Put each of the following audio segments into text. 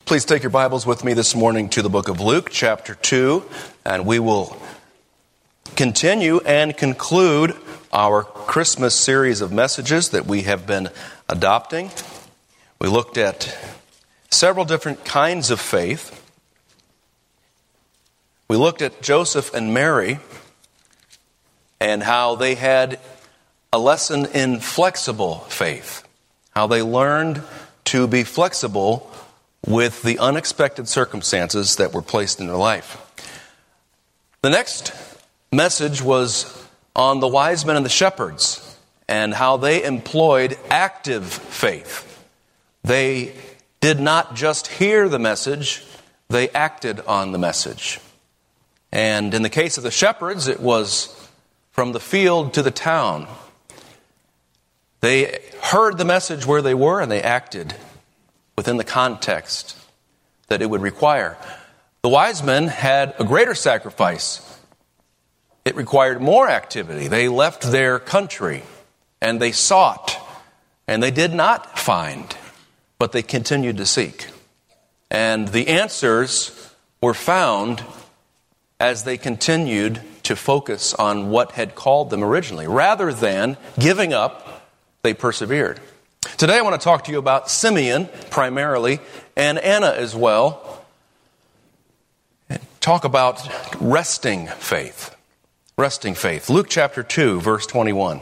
Please take your Bibles with me this morning to the book of Luke, chapter 2, and we will continue and conclude our Christmas series of messages that we have been adopting. We looked at several different kinds of faith. We looked at Joseph and Mary and how they had a lesson in flexible faith, how they learned to be flexible with the unexpected circumstances that were placed in their life. The next message was on the wise men and the shepherds and how they employed active faith. They did not just hear the message, they acted on the message. And in the case of the shepherds, it was from the field to the town. They heard the message where they were and they acted within the context that it would require. The wise men had a greater sacrifice. It required more activity. They left their country and they sought and they did not find, but they continued to seek. And the answers were found as they continued to focus on what had called them originally. Rather than giving up, they persevered. Today I want to talk to you about Simeon primarily and Anna as well. And talk about resting faith. Resting faith. Luke chapter 2, verse 21.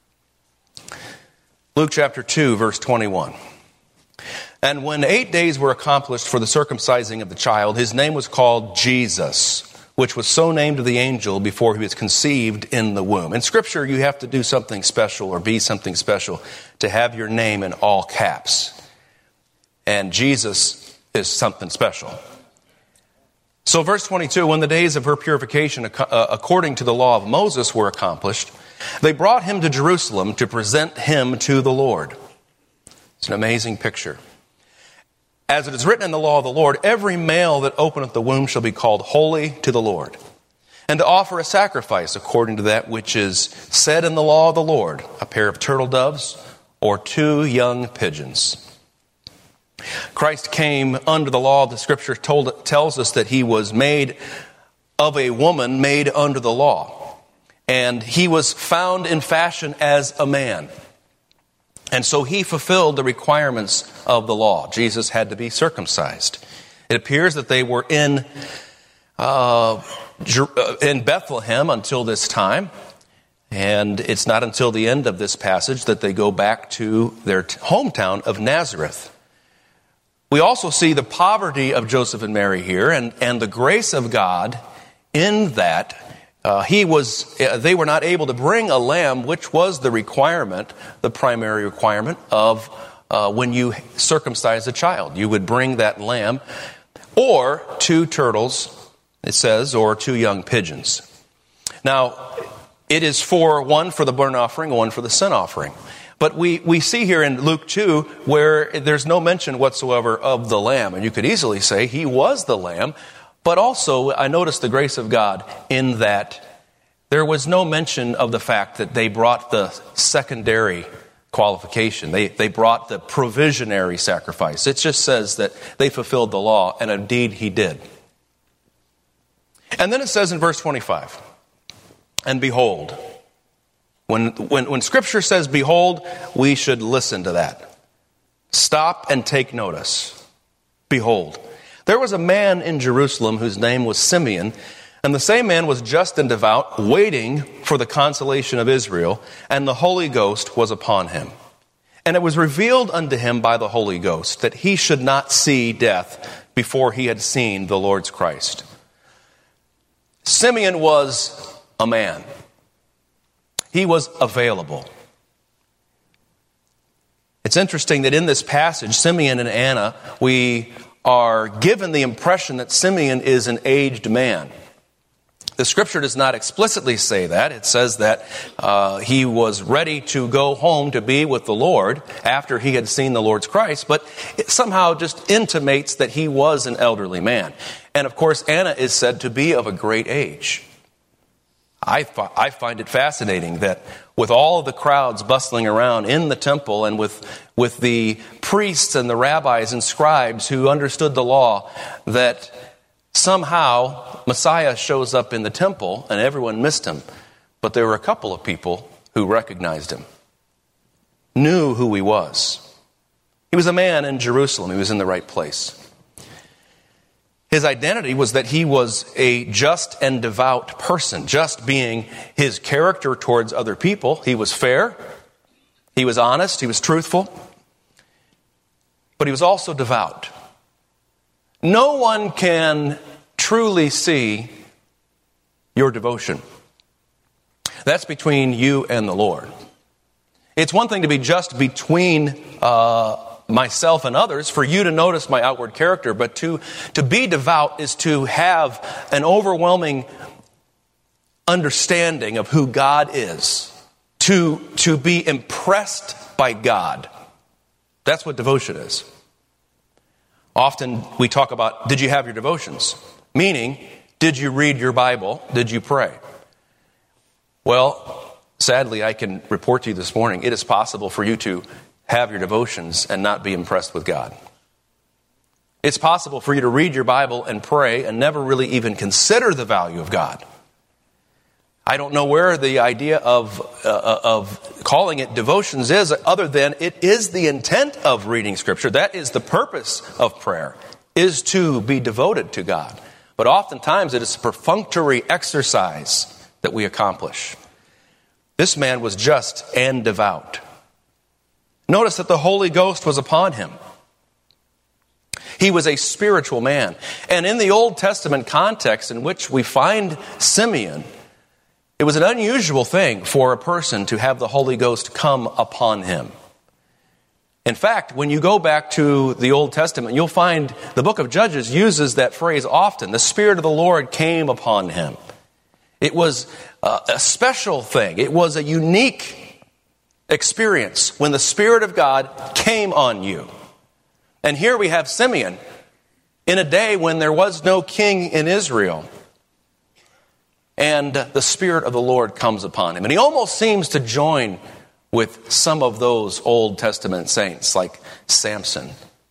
Luke chapter 2, verse 21. And when 8 days were accomplished for the circumcising of the child, his name was called Jesus, which was so named of the angel before he was conceived in the womb. In Scripture, you have to do something special or be something special to have your name in all caps. And Jesus is something special. So verse 22, when the days of her purification according to the law of Moses were accomplished, they brought him to Jerusalem to present him to the Lord. It's an amazing picture. As it is written in the law of the Lord, every male that openeth the womb shall be called holy to the Lord, and to offer a sacrifice according to that which is said in the law of the Lord, a pair of turtle doves or 2 young pigeons. Christ came under the law. The Scripture tells us that he was made of a woman made under the law, and he was found in fashion as a man. And so he fulfilled the requirements of the law. Jesus had to be circumcised. It appears that they were in Bethlehem until this time. And it's not until the end of this passage that they go back to their hometown of Nazareth. We also see the poverty of Joseph and Mary here and the grace of God in that. They were not able to bring a lamb, which was the requirement, the primary requirement of when you circumcise a child. You would bring that lamb or 2 turtles, it says, or 2 young pigeons. Now, it is one for the burnt offering, one for the sin offering. But we see here in Luke 2 where there's no mention whatsoever of the lamb. And you could easily say he was the lamb. But also, I noticed the grace of God in that there was no mention of the fact that they brought the secondary qualification. They brought the provisionary sacrifice. It just says that they fulfilled the law, and indeed he did. And then it says in verse 25, and behold. When Scripture says behold, we should listen to that. Stop and take notice. Behold. There was a man in Jerusalem whose name was Simeon, and the same man was just and devout, waiting for the consolation of Israel, and the Holy Ghost was upon him. And it was revealed unto him by the Holy Ghost that he should not see death before he had seen the Lord's Christ. Simeon was a man. He was available. It's interesting that in this passage, Simeon and Anna, we are given the impression that Simeon is an aged man. The Scripture does not explicitly say that. It says that he was ready to go home to be with the Lord after he had seen the Lord's Christ, but it somehow just intimates that he was an elderly man. And of course, Anna is said to be of a great age. I find it fascinating that with all of the crowds bustling around in the temple and with the priests and the rabbis and scribes who understood the law, that somehow Messiah shows up in the temple and everyone missed him. But there were a couple of people who recognized him, knew who he was. He was a man in Jerusalem. He was in the right place. His identity was that he was a just and devout person, just being his character towards other people. He was fair, he was honest, he was truthful, but he was also devout. No one can truly see your devotion. That's between you and the Lord. It's one thing to be just between myself and others, for you to notice my outward character, but to be devout is to have an overwhelming understanding of who God is, to be impressed by God. That's what devotion is. Often we talk about, did you have your devotions? Meaning, did you read your Bible? Did you pray? Well, sadly, I can report to you this morning, it is possible for you to have your devotions and not be impressed with God. It's possible for you to read your Bible and pray and never really even consider the value of God. I don't know where the idea of calling it devotions is, other than it is the intent of reading Scripture. That is the purpose of prayer, is to be devoted to God. But oftentimes it is a perfunctory exercise that we accomplish. This man was just and devout. Notice that the Holy Ghost was upon him. He was a spiritual man. And in the Old Testament context in which we find Simeon, it was an unusual thing for a person to have the Holy Ghost come upon him. In fact, when you go back to the Old Testament, you'll find the book of Judges uses that phrase often. The Spirit of the Lord came upon him. It was a special thing. It was a unique experience when the Spirit of God came on you. And here we have Simeon in a day when there was no king in Israel. And the Spirit of the Lord comes upon him. And he almost seems to join with some of those Old Testament saints like Samson.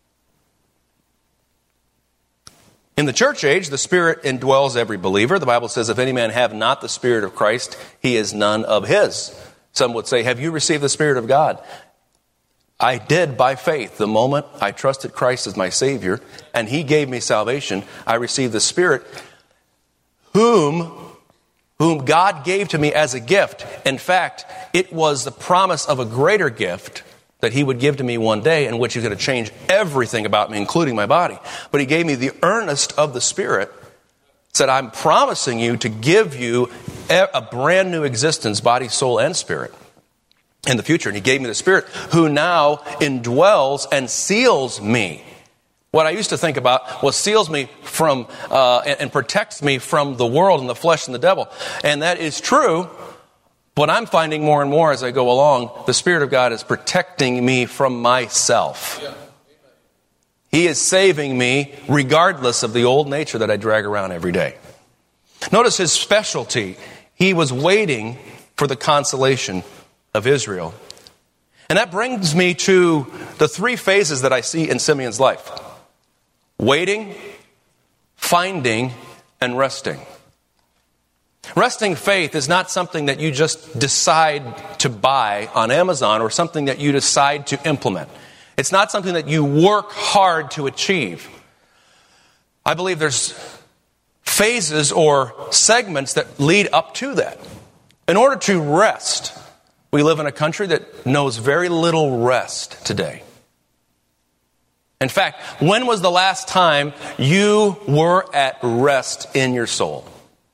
In the church age, the Spirit indwells every believer. The Bible says, if any man have not the Spirit of Christ, he is none of his. Some would say, have you received the Spirit of God? I did by faith. The moment I trusted Christ as my Savior, and He gave me salvation, I received the Spirit, whom God gave to me as a gift. In fact, it was the promise of a greater gift that He would give to me one day, in which He's going to change everything about me, including my body. But He gave me the earnest of the Spirit, said, I'm promising you to give you a brand new existence, body, soul, and spirit in the future. And He gave me the Spirit who now indwells and seals me. What I used to think about was seals me from and protects me from the world and the flesh and the devil. And that is true. But I'm finding more and more as I go along, the Spirit of God is protecting me from myself. Yeah. He is saving me regardless of the old nature that I drag around every day. Notice his specialty. He was waiting for the consolation of Israel. And that brings me to the three phases that I see in Simeon's life. Waiting, finding, and resting. Resting faith is not something that you just decide to buy on Amazon or something that you decide to implement. It's not something that you work hard to achieve. I believe there's phases or segments that lead up to that. In order to rest, we live in a country that knows very little rest today. In fact, when was the last time you were at rest in your soul?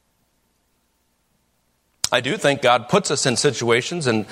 I do think God puts us in situations and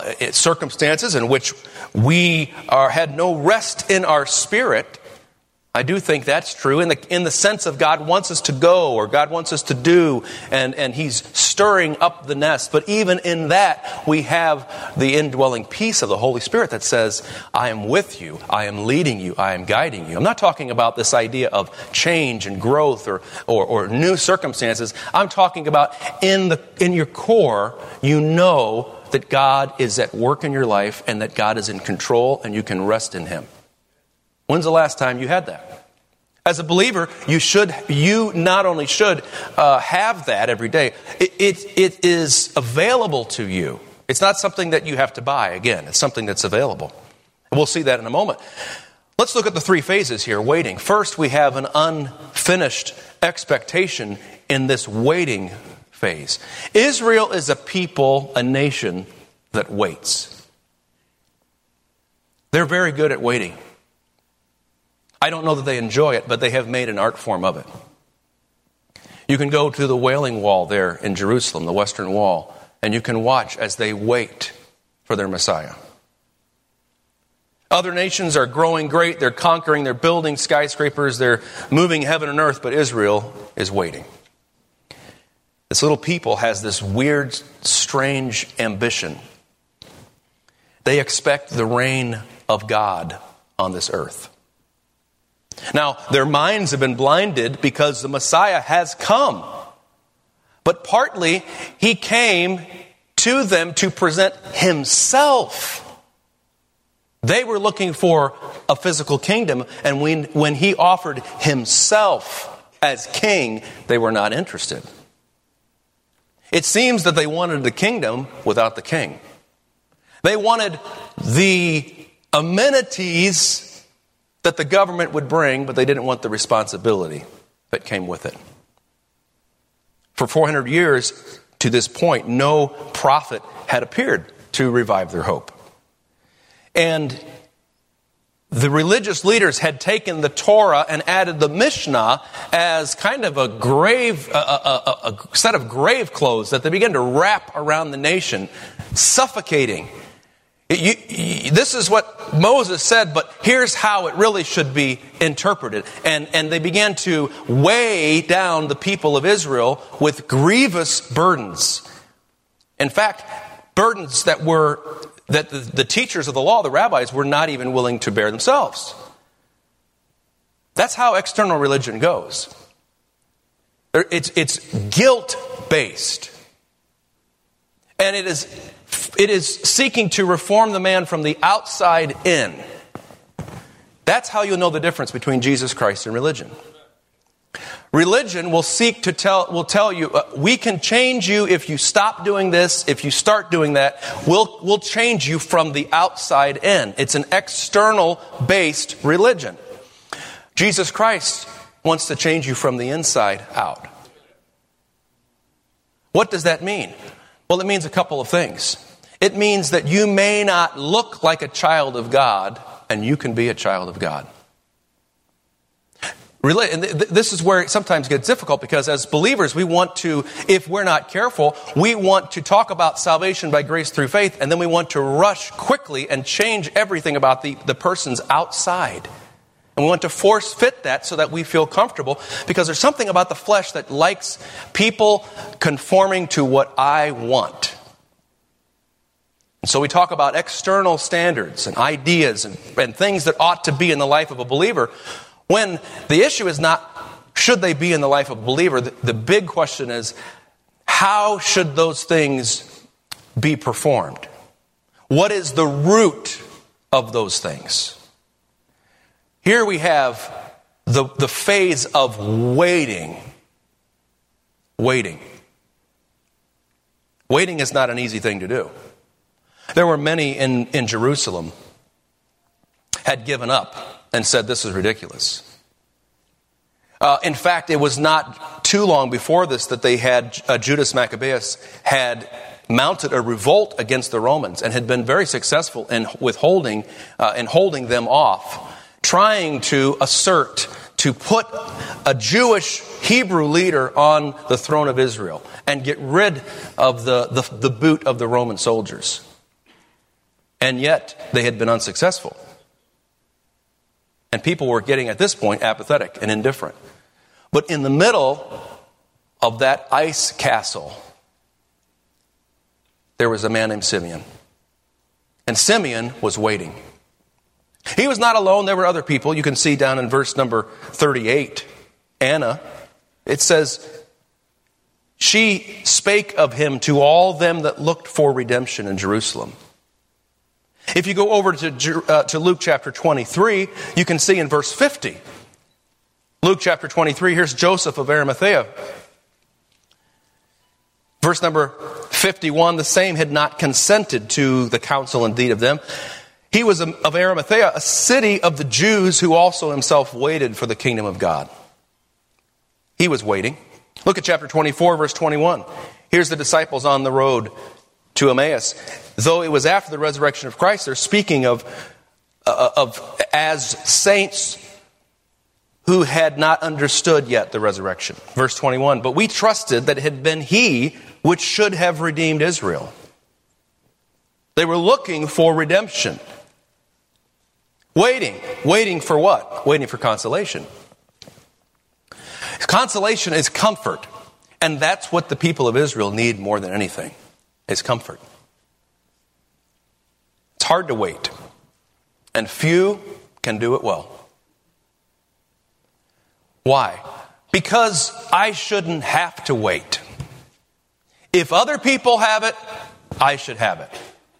circumstances in which we had no rest in our spirit, I do think that's true in the sense of God wants us to go or God wants us to do, and He's stirring up the nest. But even in that, we have the indwelling peace of the Holy Spirit that says, I am with you, I am leading you, I am guiding you. I'm not talking about this idea of change and growth or new circumstances. I'm talking about in your core, you know that God is at work in your life and that God is in control and you can rest in Him. When's the last time you had that? As a believer, you not only should have that every day, it is available to you. It's not something that you have to buy. Again, it's something that's available. And we'll see that in a moment. Let's look at the three phases here, waiting. First, we have an unfinished expectation in this waiting phase. Israel is a people, a nation that waits. They're very good at waiting. I don't know that they enjoy it, but they have made an art form of it. You can go to the Wailing Wall there in Jerusalem, the Western Wall, and you can watch as they wait for their Messiah. Other nations are growing great. They're conquering. They're building skyscrapers. They're moving heaven and earth, but Israel is waiting. This little people has this weird, strange ambition. They expect the reign of God on this earth. Now, their minds have been blinded because the Messiah has come. But partly, He came to them to present Himself. They were looking for a physical kingdom, and when He offered Himself as king, they were not interested. It seems that they wanted the kingdom without the king. They wanted the amenities that the government would bring, but they didn't want the responsibility that came with it. For 400 years to this point, no prophet had appeared to revive their hope. And the religious leaders had taken the Torah and added the Mishnah as kind of a set of grave clothes that they began to wrap around the nation, suffocating. This is what Moses said, but here's how it really should be interpreted. And they began to weigh down the people of Israel with grievous burdens. In fact, burdens that the teachers of the law, the rabbis, were not even willing to bear themselves. That's how external religion goes. It's guilt-based. And it is seeking to reform the man from the outside in. That's how you'll know the difference between Jesus Christ and religion. Religion will tell you, we can change you if you stop doing this, if you start doing that. We'll change you from the outside in. It's an external-based religion. Jesus Christ wants to change you from the inside out. What does that mean? Well, it means a couple of things. It means that you may not look like a child of God, and you can be a child of God. And this is where it sometimes gets difficult, because as believers, we want to, if we're not careful, we want to talk about salvation by grace through faith, and then we want to rush quickly and change everything about the person's outside. And we want to force fit that so that we feel comfortable, because there's something about the flesh that likes people conforming to what I want. And so we talk about external standards and ideas and things that ought to be in the life of a believer, when the issue is not should they be in the life of a believer. The big question is, how should those things be performed? What is the root of those things? Here we have the phase of waiting. Waiting. Waiting is not an easy thing to do. There were many in Jerusalem had given up and said, this is ridiculous. In fact, it was not too long before this that they had, Judas Maccabeus had mounted a revolt against the Romans and had been very successful in holding them off, trying to assert, to put a Jewish Hebrew leader on the throne of Israel and get rid of the boot of the Roman soldiers. And yet, they had been unsuccessful. And people were getting, at this point, apathetic and indifferent. But in the middle of that ice castle, there was a man named Simeon. And Simeon was waiting. He was not alone. There were other people. You can see down in verse number 38, Anna, it says, she spake of him to all them that looked for redemption in Jerusalem. If you go over to Luke chapter 23, you can see in verse 50. Luke chapter 23, here's Joseph of Arimathea. Verse number 51, the same had not consented to the counsel indeed of them. He was of Arimathea, a city of the Jews, who also himself waited for the kingdom of God. He was waiting. Look at chapter 24, verse 21. Here's the disciples on the road to Emmaus. Though it was after the resurrection of Christ, they're speaking of as saints who had not understood yet the resurrection. Verse 21, but we trusted that it had been he which should have redeemed Israel. They were looking for redemption. Waiting for what? Waiting for consolation. Consolation is comfort. And that's what the people of Israel need more than anything, is comfort. It's hard to wait. And few can do it well. Why? Because I shouldn't have to wait. If other people have it, I should have it.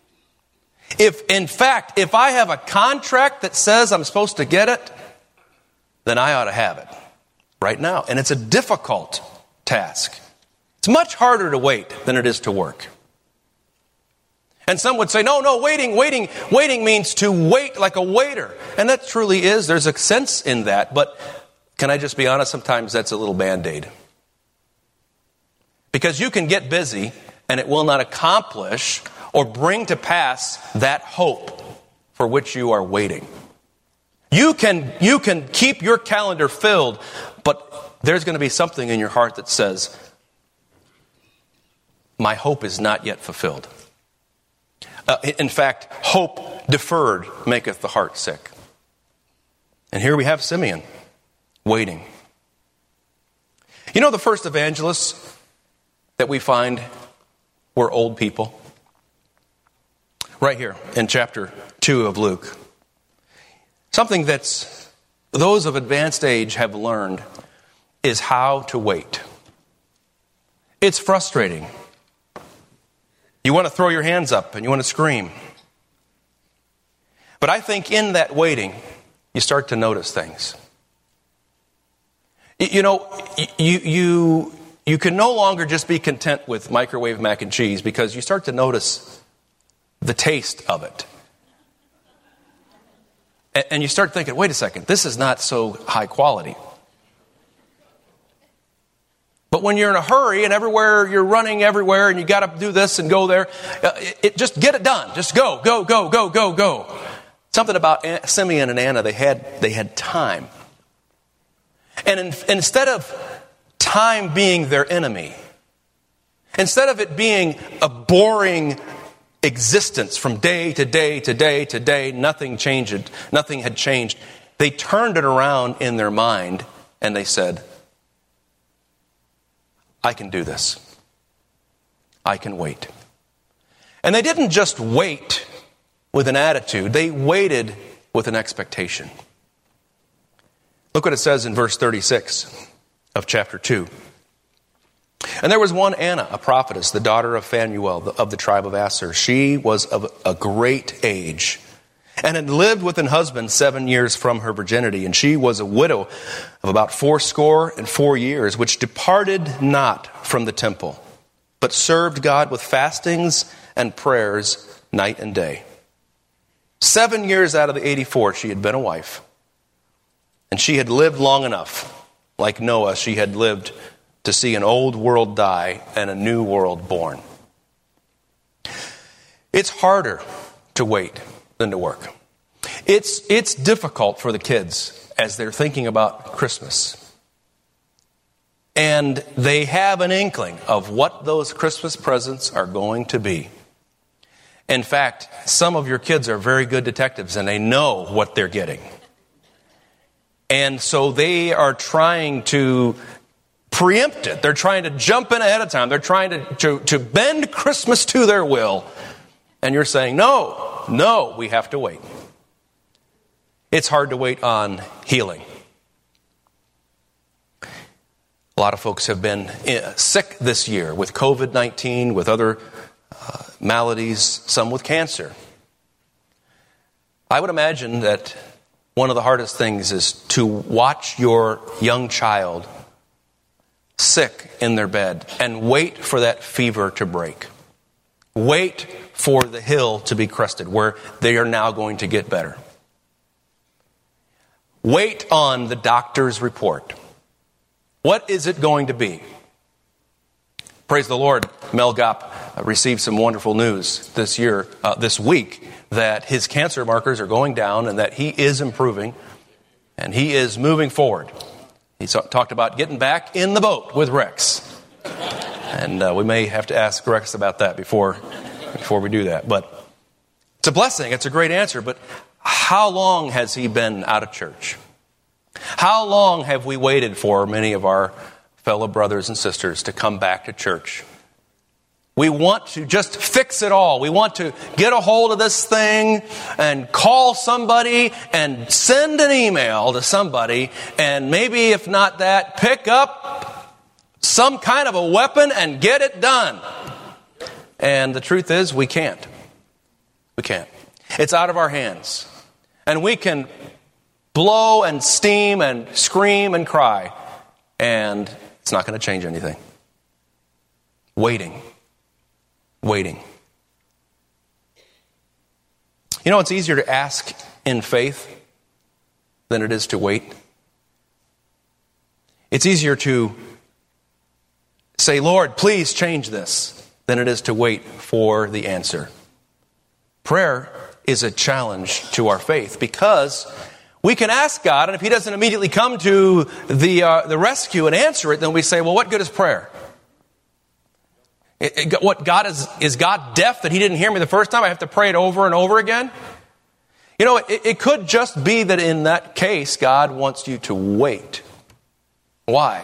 If I have a contract that says I'm supposed to get it, then I ought to have it right now. And it's a difficult task. It's much harder to wait than it is to work. And some would say, no, waiting means to wait like a waiter. And that truly is. There's a sense in that. But can I just be honest? Sometimes that's a little Band-Aid. Because you can get busy and it will not accomplish or bring to pass that hope for which you are waiting. You can keep your calendar filled, but there's going to be something in your heart that says, my hope is not yet fulfilled. In fact, hope deferred maketh the heart sick. And here we have Simeon waiting. You know, the first evangelists that we find were old people. Right here in chapter 2 of Luke. Something that's those of advanced age have learned is how to wait. It's frustrating. You want to throw your hands up and you want to scream. But I think in that waiting, you start to notice things. You know, you can no longer just be content with microwave mac and cheese because you start to notice the taste of it. And you start thinking, wait a second, this is not so high quality. But when you're in a hurry and everywhere you're running everywhere and you got to do this and go there, just get it done. Just go. Something about Simeon and Anna, they had time. And instead of time being their enemy, instead of it being a boring existence from day to day to day to day, nothing had changed. They turned it around in their mind and they said, I can do this. I can wait. And they didn't just wait with an attitude, they waited with an expectation. Look what it says in verse 36 of chapter 2. And there was one Anna, a prophetess, the daughter of Phanuel of the tribe of Aser. She was of a great age and had lived with an husband 7 years from her virginity. And she was a widow of about 84 years, which departed not from the temple, but served God with fastings and prayers night and day. 7 years out of the 84, she had been a wife. And she had lived long enough. Like Noah, she had lived to see an old world die and a new world born. It's harder to wait than to work. It's difficult for the kids as they're thinking about Christmas. And they have an inkling of what those Christmas presents are going to be. In fact, some of your kids are very good detectives and they know what they're getting. And so they are trying to preempt it. They're trying to jump in ahead of time. They're trying to bend Christmas to their will. And you're saying, no, we have to wait. It's hard to wait on healing. A lot of folks have been sick this year with COVID-19, with other maladies, some with cancer. I would imagine that one of the hardest things is to watch your young child sick in their bed and wait for that fever to break. Wait for the hill to be crested where they are now going to get better. Wait on the doctor's report. What is it going to be? Praise the Lord, Mel Gopp received some wonderful news this week, that his cancer markers are going down and that he is improving and he is moving forward. He talked about getting back in the boat with Rex. And we may have to ask Rex about that before we do that. But it's a blessing. It's a great answer. But how long has he been out of church? How long have we waited for many of our fellow brothers and sisters to come back to church? We want to just fix it all. We want to get a hold of this thing and call somebody and send an email to somebody, and maybe if not that, pick up some kind of a weapon and get it done. And the truth is, we can't. We can't. It's out of our hands. And we can blow and steam and scream and cry, and it's not going to change anything. Waiting. You know, it's easier to ask in faith than it is to wait. It's easier to say, Lord, please change this, than it is to wait for the answer. Prayer is a challenge to our faith because we can ask God, and if He doesn't immediately come to the rescue and answer it, then we say, well, what good is prayer? Is God deaf that He didn't hear me the first time? I have to pray it over and over again? You know, it could just be that in that case, God wants you to wait. Why?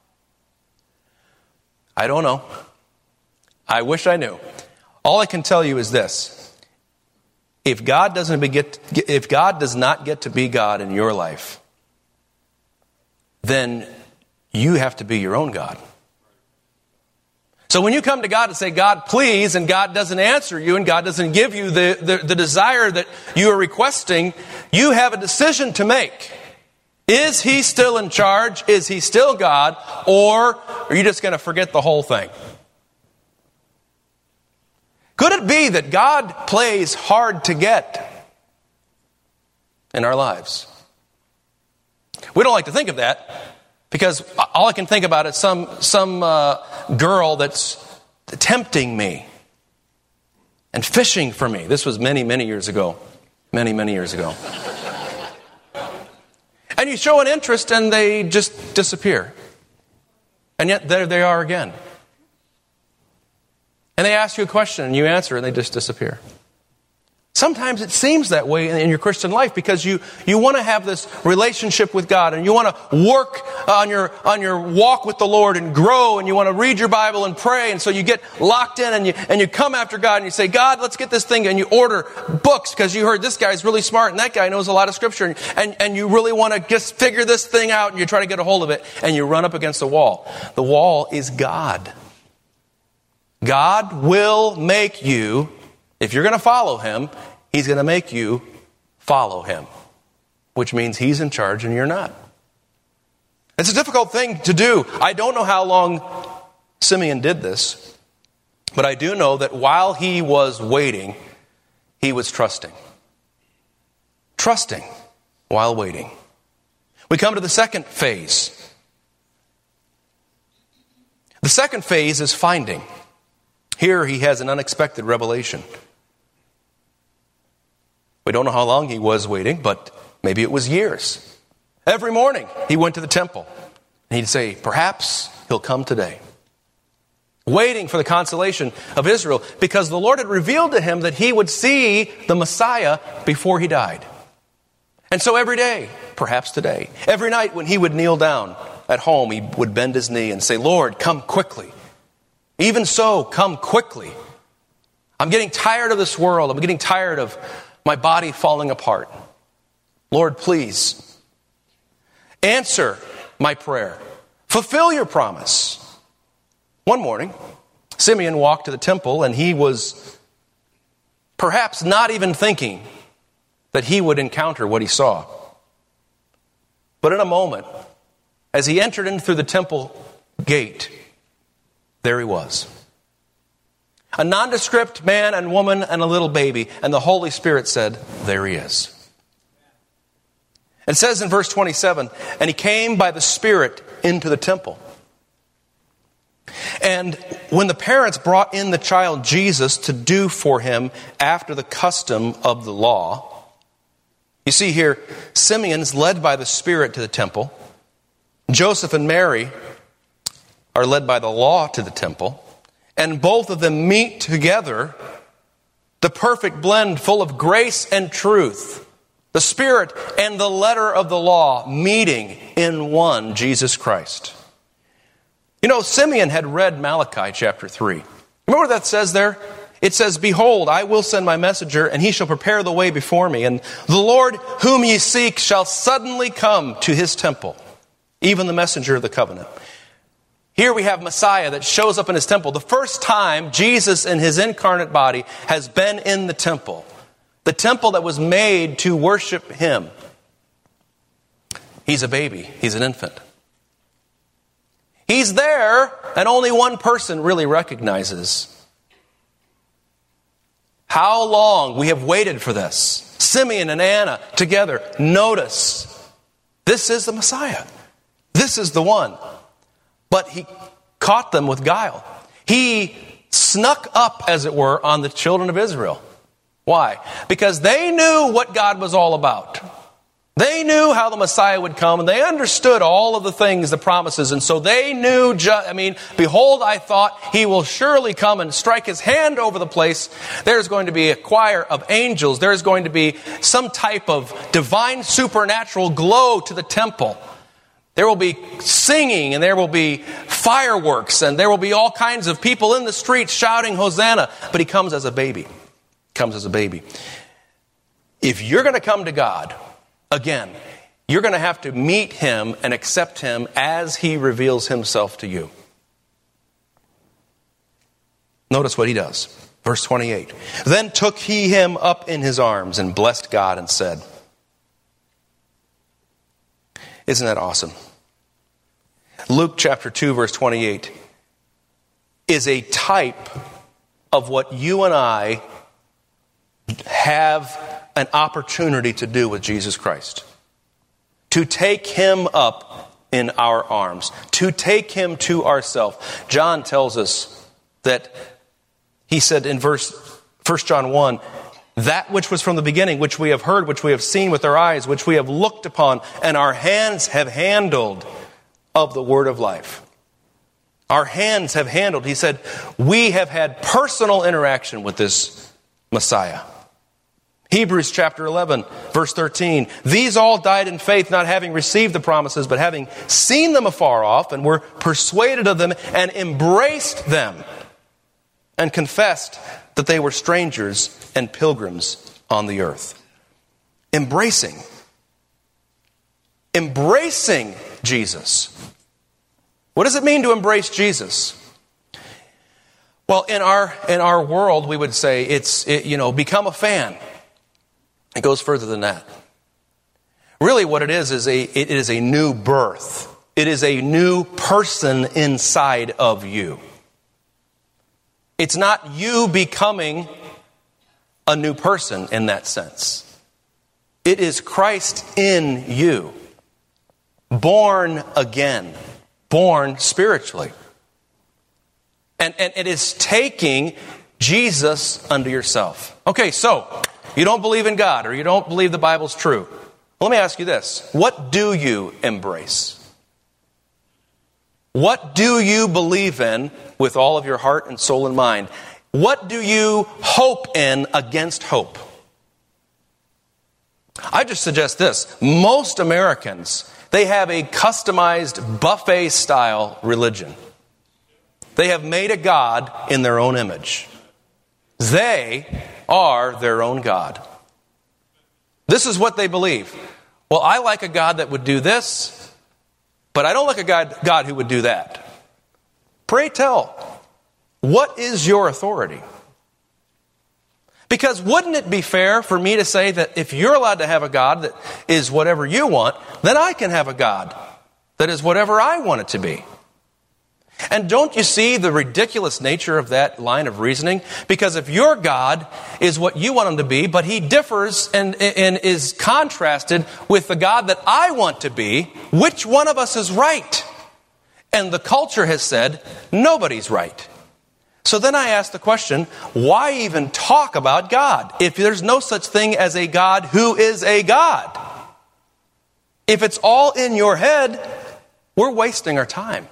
I don't know. I wish I knew. All I can tell you is this. If God does not get to be God in your life, then you have to be your own God. So when you come to God and say, God, please, and God doesn't answer you and God doesn't give you the desire that you are requesting, you have a decision to make. Is He still in charge? Is He still God? Or are you just going to forget the whole thing? Could it be that God plays hard to get in our lives? We don't like to think of that because all I can think about is some girl that's tempting me and fishing for me. This was many, many years ago. Many, many years ago. And you show an interest and they just disappear. And yet there they are again. And they ask you a question and you answer and they just disappear. Sometimes it seems that way in your Christian life because you want to have this relationship with God and you want to work on your walk with the Lord and grow and you want to read your Bible and pray, and so you get locked in and you come after God and you say, God, let's get this thing, and you order books because you heard this guy's really smart and that guy knows a lot of Scripture, and you really want to just figure this thing out and you try to get a hold of it and you run up against the wall. The wall is God. God will make you, if you're going to follow Him, He's going to make you follow Him, which means He's in charge and you're not. It's a difficult thing to do. I don't know how long Simeon did this, but I do know that while he was waiting, he was trusting. Trusting while waiting. We come to the second phase. The second phase is finding. Here he has an unexpected revelation. We don't know how long he was waiting, but maybe it was years. Every morning he went to the temple and he'd say, perhaps He'll come today. Waiting for the consolation of Israel because the Lord had revealed to him that he would see the Messiah before he died. And so every day perhaps today. Every night when he would kneel down at home, he would bend his knee and say, Lord, come quickly. Even so, come quickly. I'm getting tired of this world. I'm getting tired of my body falling apart. Lord, please answer my prayer. Fulfill your promise. One morning, Simeon walked to the temple, and he was perhaps not even thinking that he would encounter what he saw. But in a moment, as he entered in through the temple gate, there he was. A nondescript man and woman and a little baby, and the Holy Spirit said, there he is. It says in verse 27, and he came by the Spirit into the temple. And when the parents brought in the child Jesus to do for him after the custom of the law, you see here, Simeon's led by the Spirit to the temple. Joseph and Mary are led by the law to the temple. And both of them meet together, the perfect blend full of grace and truth. The Spirit and the letter of the law meeting in one, Jesus Christ. You know, Simeon had read Malachi chapter 3. Remember what that says there? It says, behold, I will send my messenger, and he shall prepare the way before me. And the Lord whom ye seek shall suddenly come to his temple, even the messenger of the covenant. Here we have Messiah that shows up in his temple. The first time Jesus in his incarnate body has been in the temple. The temple that was made to worship him. He's a baby. He's an infant. He's there, and only one person really recognizes. How long we have waited for this. Simeon and Anna together. Notice, this is the Messiah. This is the one. But he caught them with guile. He snuck up, as it were, on the children of Israel. Why? Because they knew what God was all about. They knew how the Messiah would come, and they understood all of the things, the promises, and so they knew, behold, I thought he will surely come and strike his hand over the place. There's going to be a choir of angels. There's going to be some type of divine supernatural glow to the temple. There will be singing, and there will be fireworks, and there will be all kinds of people in the streets shouting Hosanna. But he comes as a baby. He comes as a baby. If you're going to come to God, again, you're going to have to meet him and accept him as he reveals himself to you. Notice what he does. Verse 28. Then took he him up in his arms and blessed God and said, isn't that awesome? Luke chapter 2 verse 28 is a type of what you and I have an opportunity to do with Jesus Christ. To take him up in our arms. To take him to ourselves. John tells us that he said in 1 John 1, that which was from the beginning, which we have heard, which we have seen with our eyes, which we have looked upon, and our hands have handled of the word of life. Our hands have handled. He said, we have had personal interaction with this Messiah. Hebrews chapter 11, verse 13. These all died in faith, not having received the promises, but having seen them afar off, and were persuaded of them, and embraced them, and confessed that they were strangers and pilgrims on the earth. Embracing Jesus. What does it mean to embrace Jesus? Well, in our world, we would say become a fan. It goes further than that. Really, what it is it is a new birth. It is a new person inside of you. It's not you becoming a new person in that sense. It is Christ in you. Born again. Born spiritually. And it is taking Jesus unto yourself. Okay, so you don't believe in God, or you don't believe the Bible's true. Well, let me ask you this. What do you embrace? What do you believe in with all of your heart and soul and mind? What do you hope in against hope? I just suggest this. Most Americans, they have a customized buffet-style religion. They have made a God in their own image. They are their own God. This is what they believe. Well, I like a God that would do this, but I don't like a God who would do that. Pray tell, what is your authority? Because wouldn't it be fair for me to say that if you're allowed to have a God that is whatever you want, then I can have a God that is whatever I want it to be? And don't you see the ridiculous nature of that line of reasoning? Because if your God is what you want him to be, but he differs and is contrasted with the God that I want to be, which one of us is right? And the culture has said, nobody's right. So then I ask the question, why even talk about God if there's no such thing as a God who is a God? If it's all in your head, we're wasting our time.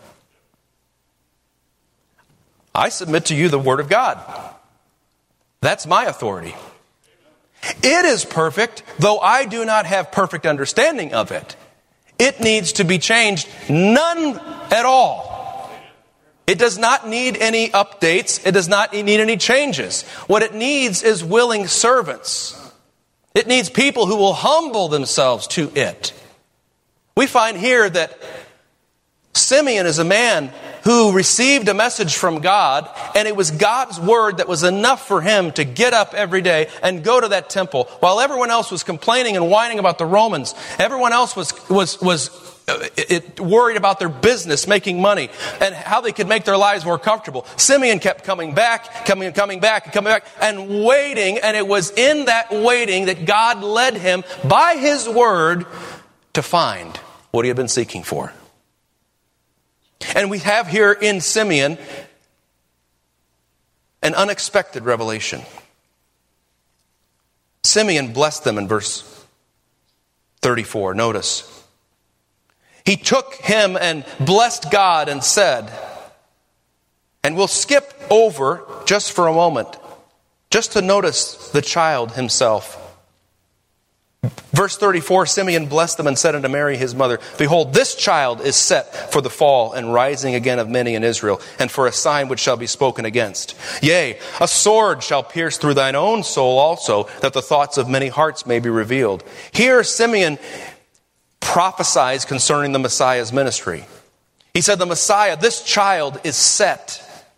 I submit to you the Word of God. That's my authority. It is perfect, though I do not have perfect understanding of it. It needs to be changed. None at all. It does not need any updates. It does not need any changes. What it needs is willing servants. It needs people who will humble themselves to it. We find here that Simeon is a man who received a message from God, and it was God's word that was enough for him to get up every day and go to that temple. While everyone else was complaining and whining about the Romans, everyone else was worried about their business, making money, and how they could make their lives more comfortable. Simeon kept coming back, and waiting, and it was in that waiting that God led him by his word to find what he had been seeking for. And we have here in Simeon an unexpected revelation. Simeon blessed them in verse 34. Notice. He took him and blessed God and said, and we'll skip over just for a moment, just to notice the child himself. Verse 34, Simeon blessed them and said unto Mary his mother, behold, this child is set for the fall and rising again of many in Israel, and for a sign which shall be spoken against. Yea, a sword shall pierce through thine own soul also, that the thoughts of many hearts may be revealed. Here Simeon prophesies concerning the Messiah's ministry. He said the Messiah, this child is set.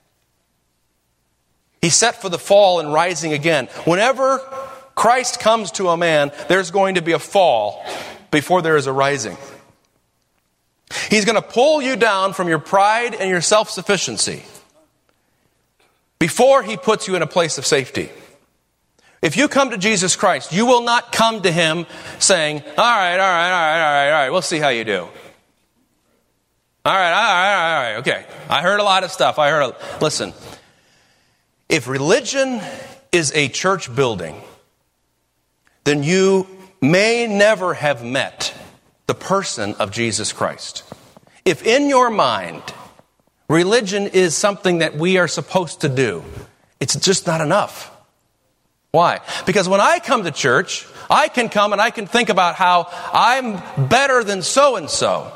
He's set for the fall and rising again. Whenever Christ comes to a man, there's going to be a fall before there is a rising. He's going to pull you down from your pride and your self-sufficiency before he puts you in a place of safety. If you come to Jesus Christ, you will not come to him saying, all right, we'll see how you do. All right, okay. I heard a lot of stuff. Listen, if religion is a church building, then you may never have met the person of Jesus Christ. If in your mind, religion is something that we are supposed to do, it's just not enough. Why? Because when I come to church, I can come and I can think about how I'm better than so-and-so.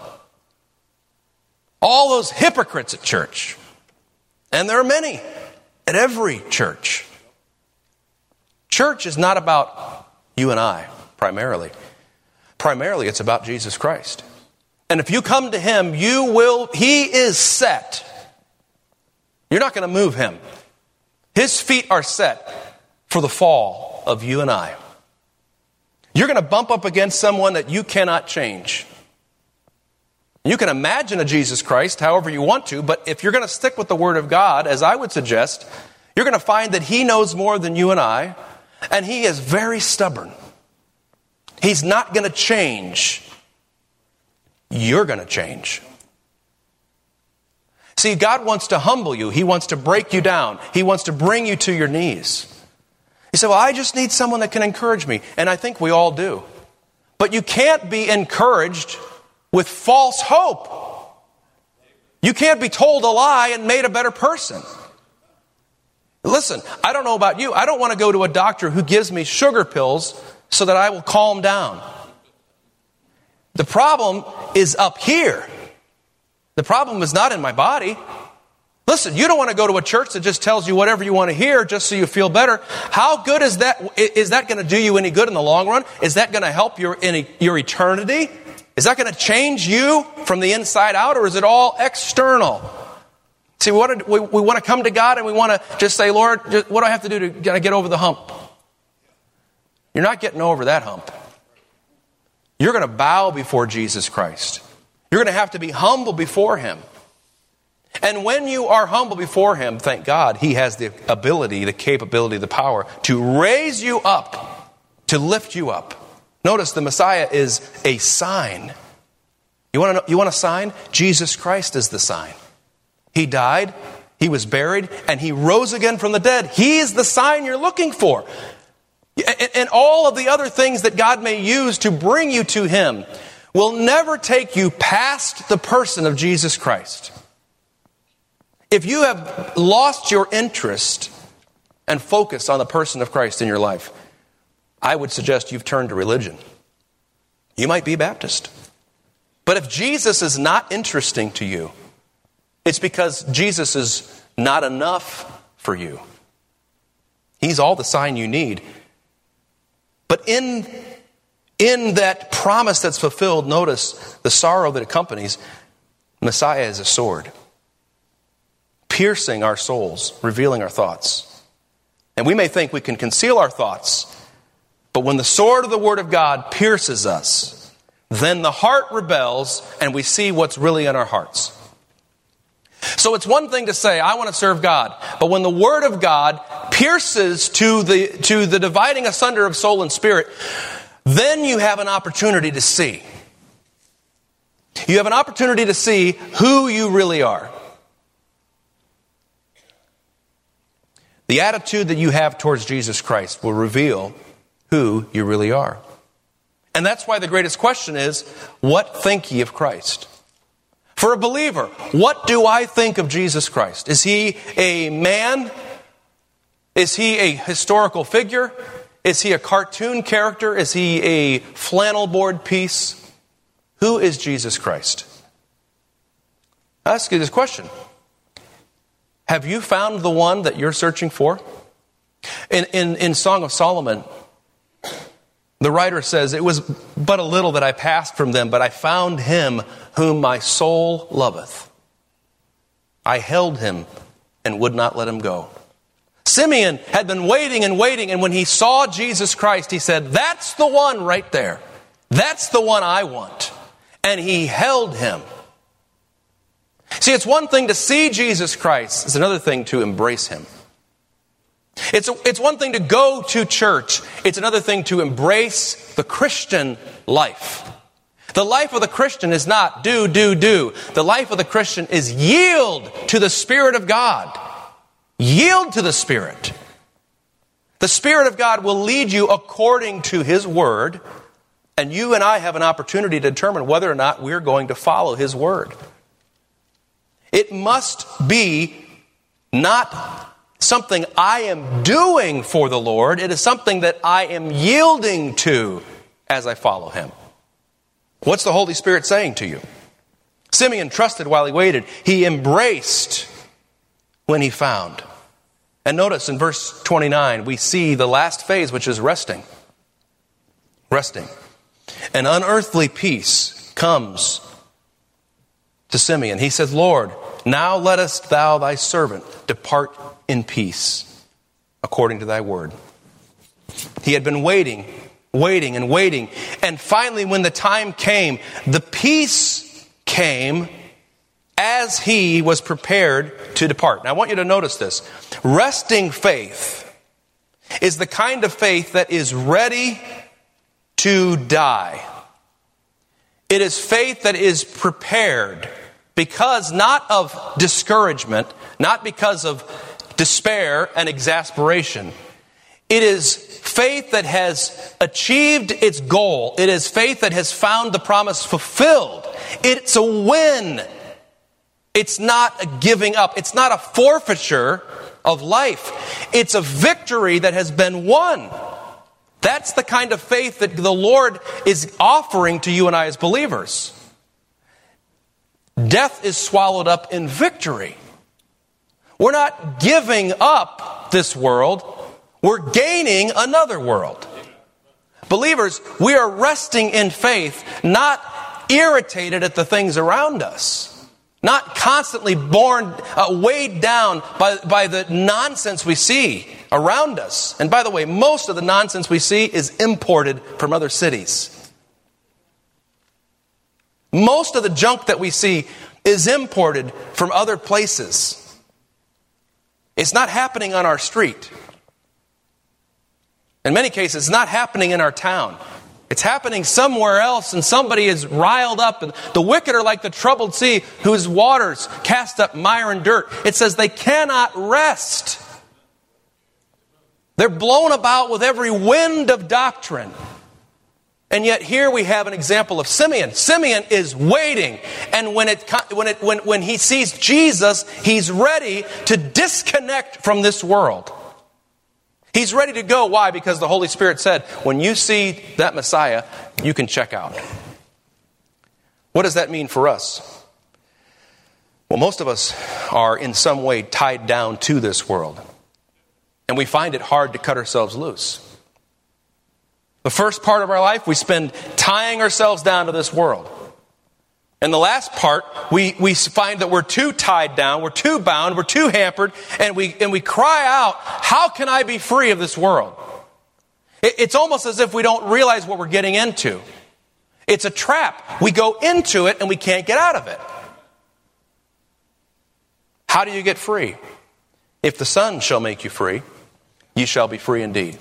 All those hypocrites at church. And there are many at every church. Church is not about you and I, primarily. Primarily, it's about Jesus Christ. And if you come to him, he is set. You're not going to move him. His feet are set for the fall of you and I. You're going to bump up against someone that you cannot change. You can imagine a Jesus Christ however you want to, but if you're going to stick with the Word of God, as I would suggest, you're going to find that he knows more than you and I, and he is very stubborn. He's not going to change. You're going to change. See, God wants to humble you. He wants to break you down. He wants to bring you to your knees. You say, well, I just need someone that can encourage me. And I think we all do. But you can't be encouraged with false hope. You can't be told a lie and made a better person. Listen, I don't know about you. I don't want to go to a doctor who gives me sugar pills so that I will calm down. The problem is up here. The problem is not in my body. Listen, you don't want to go to a church that just tells you whatever you want to hear just so you feel better. How good is that? Is that going to do you any good in the long run? Is that going to help your eternity? Is that going to change you from the inside out, or is it all external? See, we want to come to God and we want to just say, Lord, what do I have to do to get over the hump? You're not getting over that hump. You're going to bow before Jesus Christ. You're going to have to be humble before Him. And when you are humble before Him, thank God, He has the ability, the capability, the power to raise you up, to lift you up. Notice the Messiah is a sign. You want a sign? Jesus Christ is the sign. He died, He was buried, and He rose again from the dead. He is the sign you're looking for. And all of the other things that God may use to bring you to Him will never take you past the person of Jesus Christ. If you have lost your interest and focus on the person of Christ in your life, I would suggest you've turned to religion. You might be Baptist. But if Jesus is not interesting to you, it's because Jesus is not enough for you. He's all the sign you need. But in that promise that's fulfilled, notice the sorrow that accompanies. Messiah is a sword, piercing our souls, revealing our thoughts. And we may think we can conceal our thoughts, but when the sword of the Word of God pierces us, then the heart rebels and we see what's really in our hearts. So it's one thing to say, I want to serve God. But when the Word of God pierces to the dividing asunder of soul and spirit, then you have an opportunity to see. You have an opportunity to see who you really are. The attitude that you have towards Jesus Christ will reveal who you really are. And that's why the greatest question is, what think ye of Christ? For a believer, what do I think of Jesus Christ? Is He a man? Is He a historical figure? Is He a cartoon character? Is He a flannel board piece? Who is Jesus Christ? I ask you this question. Have you found the one that you're searching for? In Song of Solomon, the writer says, it was but a little that I passed from them, but I found Him whom my soul loveth. I held Him and would not let Him go. Simeon had been waiting and waiting, and when he saw Jesus Christ, he said, that's the one right there. That's the one I want. And he held Him. See, it's one thing to see Jesus Christ. It's another thing to embrace Him. It's one thing to go to church. It's another thing to embrace the Christian life. The life of the Christian is not do. The life of the Christian is yield to the Spirit of God. Yield to the Spirit. The Spirit of God will lead you according to His Word, and you and I have an opportunity to determine whether or not we're going to follow His Word. It must be not something I am doing for the Lord. It is something that I am yielding to as I follow Him. What's the Holy Spirit saying to you? Simeon trusted while he waited. He embraced when he found. And notice in verse 29, we see the last phase, which is resting. Resting. An unearthly peace comes to Simeon. He says, Lord, now lettest thou thy servant depart in peace, according to thy word. He had been waiting. And finally, when the time came, the peace came as he was prepared to depart. Now, I want you to notice this. Resting faith is the kind of faith that is ready to die. It is faith that is prepared because not of discouragement, not because of despair and exasperation. It is faith that has achieved its goal. It is faith that has found the promise fulfilled. It's a win. It's not a giving up. It's not a forfeiture of life. It's a victory that has been won. That's the kind of faith that the Lord is offering to you and I as believers. Death is swallowed up in victory. We're not giving up this world. We're gaining another world. Believers, we are resting in faith, not irritated at the things around us. Not constantly weighed down by the nonsense we see around us. And by the way, most of the nonsense we see is imported from other cities. Most of the junk that we see is imported from other places. It's not happening on our street. In many cases, it's not happening in our town. It's happening somewhere else, and somebody is riled up. And the wicked are like the troubled sea, whose waters cast up mire and dirt. It says they cannot rest. They're blown about with every wind of doctrine. And yet here we have an example of Simeon. Simeon is waiting, and when he sees Jesus, he's ready to disconnect from this world. He's ready to go. Why? Because the Holy Spirit said, when you see that Messiah, you can check out. What does that mean for us? Well, most of us are in some way tied down to this world. And we find it hard to cut ourselves loose. The first part of our life, we spend tying ourselves down to this world. And the last part, we find that we're too tied down, we're too bound, we're too hampered, and we cry out, how can I be free of this world? It's almost as if we don't realize what we're getting into. It's a trap. We go into it and we can't get out of it. How do you get free? If the Son shall make you free, you shall be free indeed.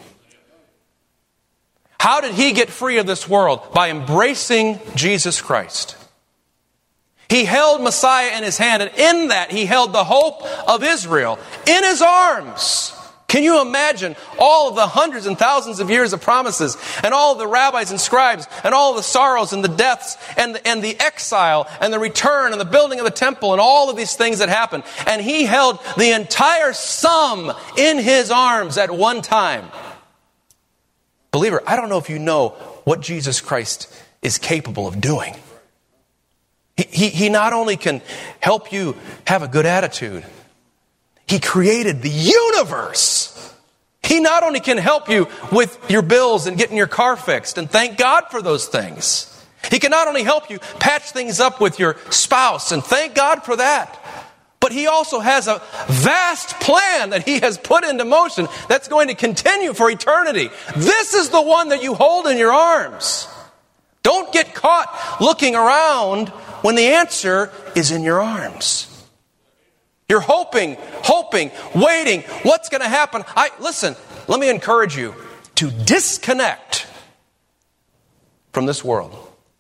How did he get free of this world? By embracing Jesus Christ. He held Messiah in his hand, and in that he held the hope of Israel in his arms. Can you imagine all of the hundreds and thousands of years of promises, and all of the rabbis and scribes, and all of the sorrows and the deaths, and the exile, and the return, and the building of the temple, and all of these things that happened. And he held the entire sum in his arms at one time. Believer, I don't know if you know what Jesus Christ is capable of doing. He not only can help you have a good attitude, he created the universe. He not only can help you with your bills and getting your car fixed, and thank God for those things. He can not only help you patch things up with your spouse, and thank God for that. But he also has a vast plan that he has put into motion that's going to continue for eternity. This is the one that you hold in your arms. Don't get caught looking around when the answer is in your arms. You're hoping, waiting. What's going to happen? Listen, let me encourage you to disconnect from this world.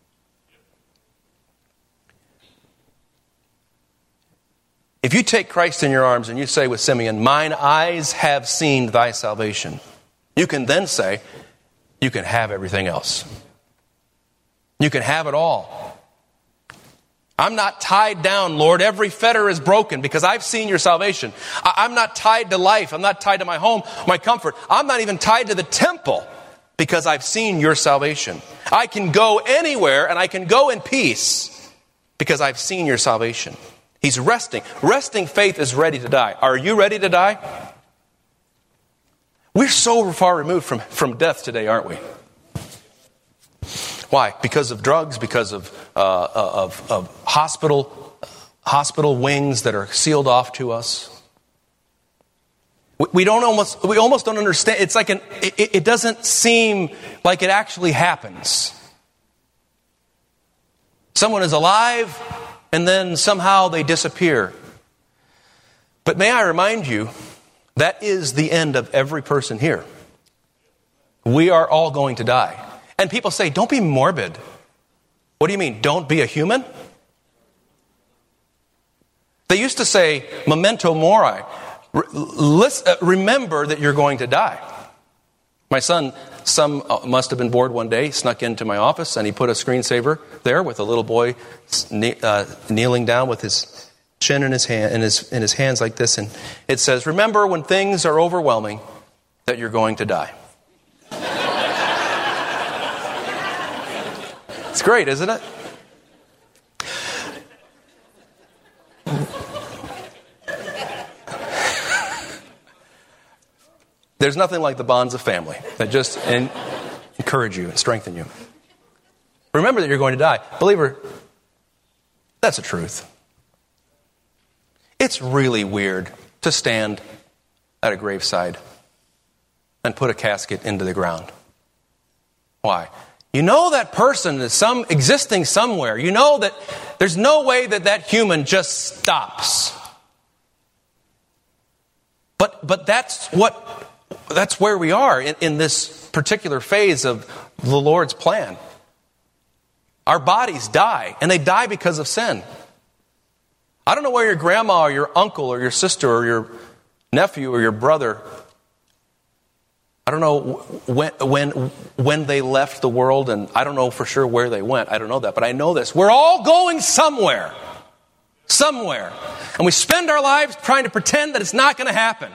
If you take Christ in your arms and you say with Simeon, mine eyes have seen thy salvation, you can then say, you can have everything else. You can have it all. I'm not tied down, Lord. Every fetter is broken because I've seen your salvation. I'm not tied to life. I'm not tied to my home, my comfort. I'm not even tied to the temple because I've seen your salvation. I can go anywhere and I can go in peace because I've seen your salvation. He's resting. Resting faith is ready to die. Are you ready to die? We're so far removed from death today, aren't we? Why? Because of drugs, because of hospital wings that are sealed off to us. We almost don't understand. It's like it doesn't seem like it actually happens. Someone is alive and then somehow they disappear. But may I remind you, that is the end of every person here. We are all going to die. And people say, don't be morbid. What do you mean? Don't be a human? They used to say, memento mori. Remember that you're going to die. My son, must have been bored one day, snuck into my office, and he put a screensaver there with a little boy kneeling down with his chin in his hand, in his hands like this, and it says, remember when things are overwhelming that you're going to die. It's great, isn't it? There's nothing like the bonds of family that just encourage you and strengthen you. Remember that you're going to die. Believer, that's the truth. It's really weird to stand at a graveside and put a casket into the ground. Why? You know that person is existing somewhere. You know that there's no way that human just stops. But that's where we are in this particular phase of the Lord's plan. Our bodies die, and they die because of sin. I don't know where your grandma or your uncle or your sister or your nephew or your brother, I don't know when they left the world, and I don't know for sure where they went. I don't know that, but I know this. We're all going somewhere. Somewhere. And we spend our lives trying to pretend that it's not going to happen.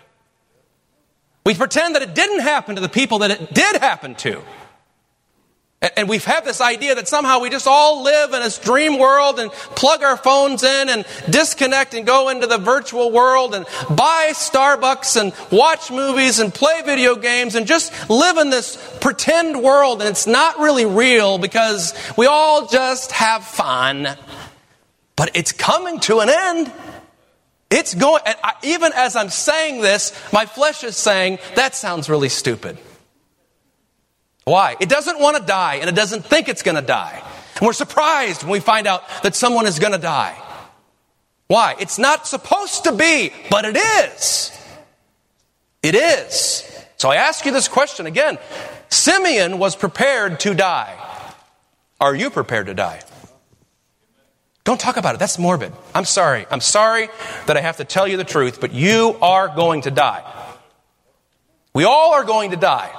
We pretend that it didn't happen to the people that it did happen to. And we've had this idea that somehow we just all live in this dream world and plug our phones in and disconnect and go into the virtual world and buy Starbucks and watch movies and play video games and just live in this pretend world. And it's not really real because we all just have fun. But it's coming to an end. It's going, and even as I'm saying this, my flesh is saying, that sounds really stupid. Why? It doesn't want to die, and it doesn't think it's going to die. And we're surprised when we find out that someone is going to die. Why? It's not supposed to be, but it is. It is. So I ask you this question again. Simeon was prepared to die. Are you prepared to die? Don't talk about it. That's morbid. I'm sorry. I'm sorry that I have to tell you the truth, but you are going to die. We all are going to die.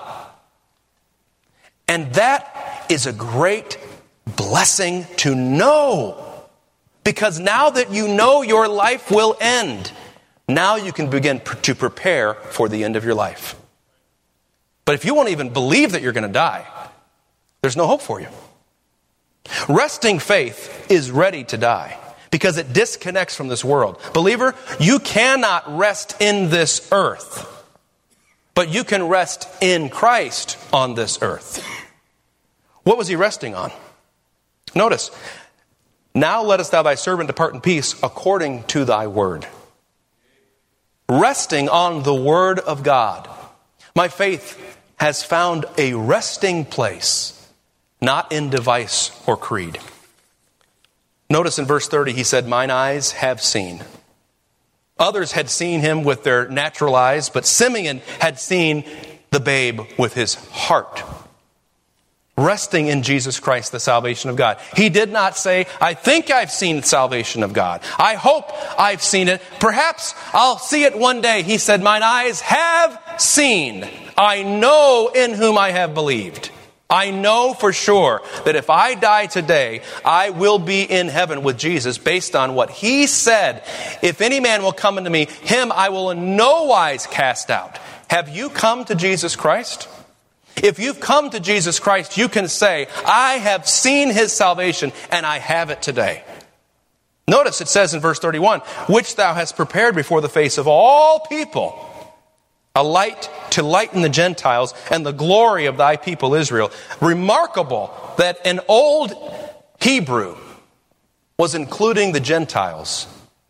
And that is a great blessing to know. Because now that you know your life will end, now you can begin to prepare for the end of your life. But if you won't even believe that you're going to die, there's no hope for you. Resting faith is ready to die because it disconnects from this world. Believer, you cannot rest in this earth, but you can rest in Christ on this earth. What was he resting on? Notice, now lettest thou thy servant depart in peace according to thy word. Resting on the word of God. My faith has found a resting place, not in device or creed. Notice in verse 30, he said, mine eyes have seen. Others had seen him with their natural eyes, but Simeon had seen the babe with his heart. Resting in Jesus Christ, the salvation of God. He did not say, I think I've seen the salvation of God. I hope I've seen it. Perhaps I'll see it one day. He said, mine eyes have seen. I know in whom I have believed. I know for sure that if I die today, I will be in heaven with Jesus based on what he said. If any man will come unto me, him I will in no wise cast out. Have you come to Jesus Christ? If you've come to Jesus Christ, you can say, I have seen his salvation and I have it today. Notice it says in verse 31, which thou hast prepared before the face of all people, a light to lighten the Gentiles and the glory of thy people Israel. Remarkable that an old Hebrew was including the Gentiles.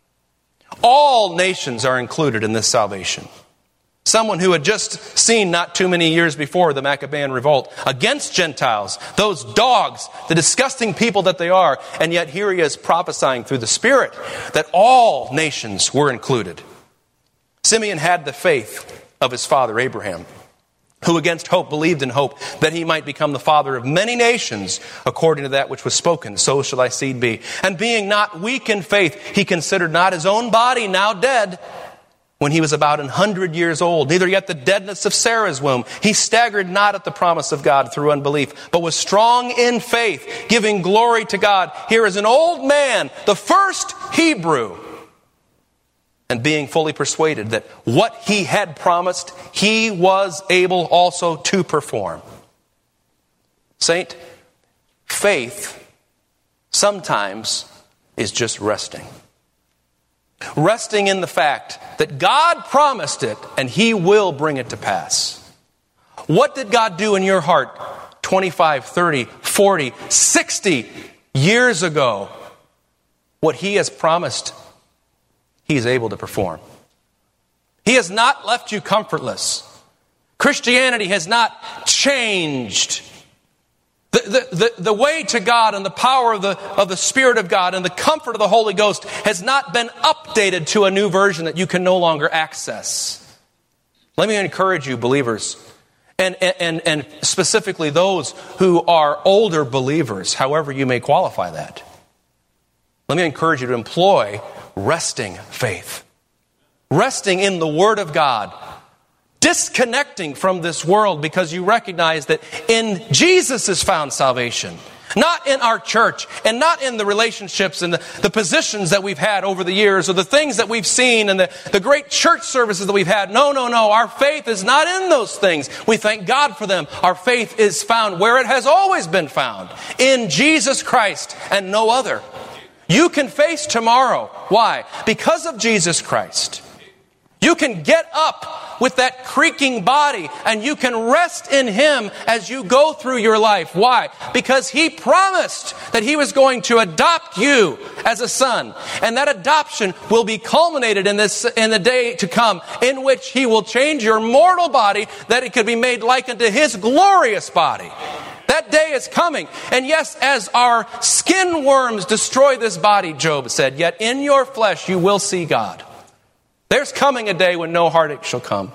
All nations are included in this salvation. Someone who had just seen not too many years before the Maccabean revolt against Gentiles, those dogs, the disgusting people that they are, and yet here he is prophesying through the Spirit that all nations were included. Simeon had the faith of his father Abraham, who against hope believed in hope that he might become the father of many nations, according to that which was spoken, so shall thy seed be. And being not weak in faith, he considered not his own body now dead, when he was about 100 years old, neither yet the deadness of Sarah's womb. He staggered not at the promise of God through unbelief, but was strong in faith, giving glory to God. Here is an old man, the first Hebrew, and being fully persuaded that what he had promised, he was able also to perform. Saint, faith sometimes is just resting. Resting in the fact that God promised it and He will bring it to pass. What did God do in your heart 25, 30, 40, 60 years ago? What He has promised, He is able to perform. He has not left you comfortless. Christianity has not changed. The way to God and the power of the Spirit of God and the comfort of the Holy Ghost has not been updated to a new version that you can no longer access. Let me encourage you, believers, and specifically those who are older believers, however you may qualify that. Let me encourage you to employ resting faith. Resting in the Word of God. Disconnecting from this world because you recognize that in Jesus is found salvation. Not in our church and not in the relationships and the positions that we've had over the years or the things that we've seen and the great church services that we've had. No. Our faith is not in those things. We thank God for them. Our faith is found where it has always been found. In Jesus Christ and no other. You can face tomorrow. Why? Because of Jesus Christ. You can get up with that creaking body and you can rest in Him as you go through your life. Why? Because He promised that He was going to adopt you as a son. And that adoption will be culminated in the day to come, in which He will change your mortal body that it could be made like unto His glorious body. That day is coming. And yes, as our skin worms destroy this body, Job said, yet in your flesh you will see God. There's coming a day when no heartache shall come.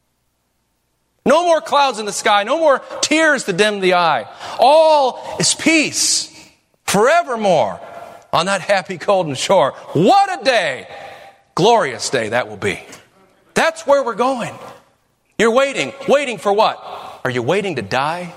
No more clouds in the sky. No more tears to dim the eye. All is peace forevermore on that happy golden shore. What a day. Glorious day that will be. That's where we're going. You're waiting. Waiting for what? Are you waiting to die?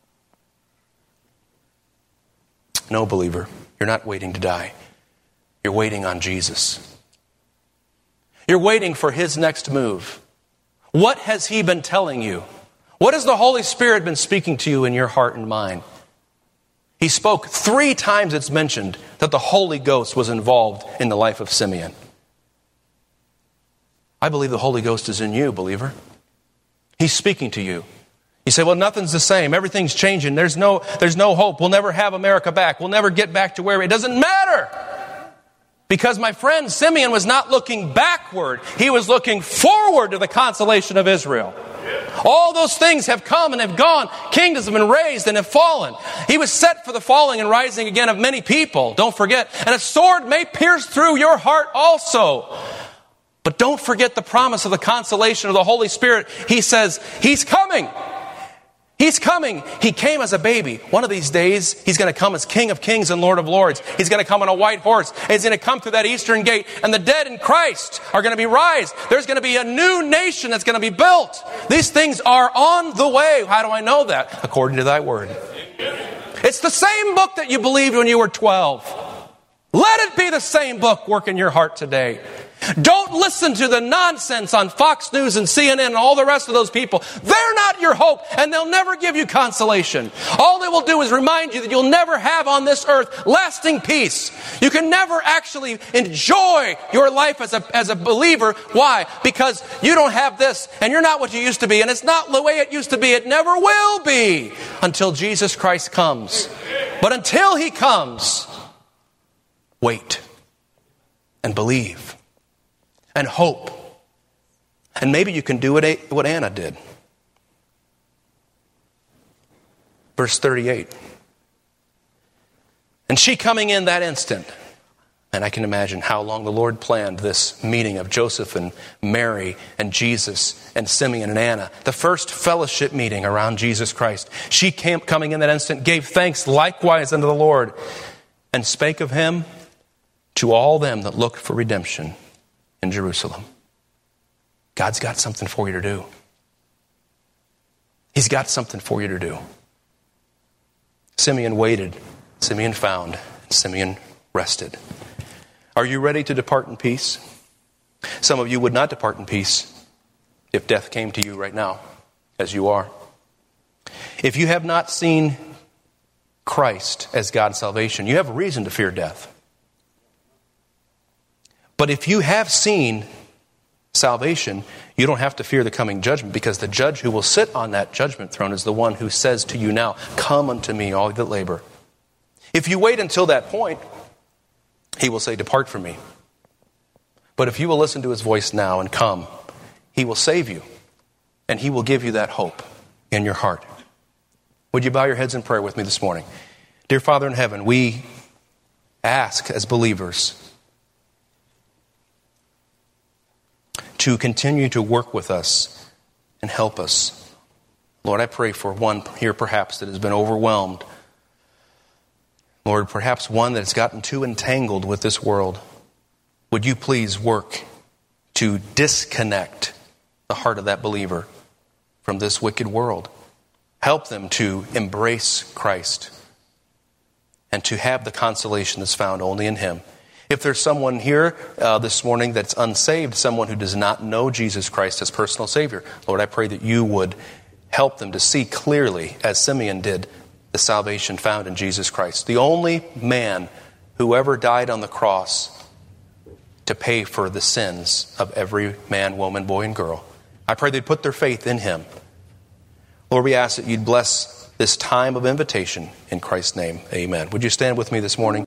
No, believer. You're not waiting to die. You're waiting on Jesus. You're waiting for His next move. What has He been telling you? What has the Holy Spirit been speaking to you in your heart and mind? He spoke 3 times, it's mentioned, that the Holy Ghost was involved in the life of Simeon. I believe the Holy Ghost is in you, believer. He's speaking to you. You say, well, nothing's the same. Everything's changing. There's no hope. We'll never have America back. We'll never get back to where it doesn't matter. Because my friend Simeon was not looking backward. He was looking forward to the consolation of Israel. All those things have come and have gone. Kingdoms have been raised and have fallen. He was set for the falling and rising again of many people. Don't forget. And a sword may pierce through your heart also. But don't forget the promise of the consolation of the Holy Spirit. He says, He's coming. He's coming. He came as a baby. One of these days, He's going to come as King of Kings and Lord of Lords. He's going to come on a white horse. And He's going to come through that eastern gate. And the dead in Christ are going to be raised. There's going to be a new nation that's going to be built. These things are on the way. How do I know that? According to Thy word. It's the same book that you believed when you were 12. Let it be the same book work in your heart today. Don't listen to the nonsense on Fox News and CNN and all the rest of those people. They're not your hope, and they'll never give you consolation. All they will do is remind you that you'll never have on this earth lasting peace. You can never actually enjoy your life as a believer. Why? Because you don't have this, and you're not what you used to be, and it's not the way it used to be. It never will be until Jesus Christ comes. But until He comes, wait and believe. And hope. And maybe you can do what Anna did. Verse 38. And she coming in that instant. And I can imagine how long the Lord planned this meeting of Joseph and Mary and Jesus and Simeon and Anna. The first fellowship meeting around Jesus Christ. She came coming in that instant, gave thanks likewise unto the Lord, and spake of Him to all them that looked for redemption in Jerusalem. God's got something for you to do. He's got something for you to do. Simeon waited, Simeon found, and Simeon rested. Are you ready to depart in peace? Some of you would not depart in peace if death came to you right now, as you are. If you have not seen Christ as God's salvation, you have a reason to fear death. But if you have seen salvation, you don't have to fear the coming judgment, because the judge who will sit on that judgment throne is the one who says to you now, come unto me, all that labor. If you wait until that point, he will say, depart from me. But if you will listen to his voice now and come, he will save you, and he will give you that hope in your heart. Would you bow your heads in prayer with me this morning? Dear Father in heaven, we ask as believers to continue to work with us and help us. Lord, I pray for one here perhaps that has been overwhelmed. Lord, perhaps one that has gotten too entangled with this world. Would you please work to disconnect the heart of that believer from this wicked world? Help them to embrace Christ and to have the consolation that's found only in him. If there's someone here this morning that's unsaved, someone who does not know Jesus Christ as personal Savior, Lord, I pray that you would help them to see clearly, as Simeon did, the salvation found in Jesus Christ. The only man who ever died on the cross to pay for the sins of every man, woman, boy, and girl. I pray they'd put their faith in him. Lord, we ask that you'd bless this time of invitation in Christ's name. Amen. Would you stand with me this morning?